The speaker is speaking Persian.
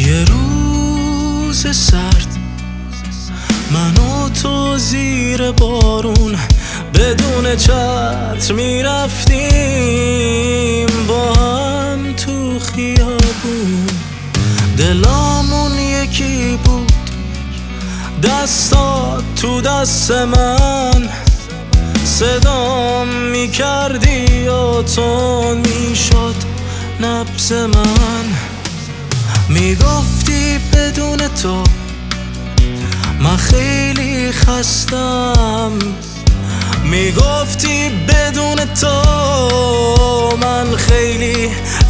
یه روز سرد من و تو زیر بارون بدون چتر میرفتیم با هم تو خیابون. دلامون یکی بود، دستات تو دست من، صدام میکردی و تون میشد نبض من. میگفتی بدون تو من خیلی خستم، میگفتی بدون تو من خیلی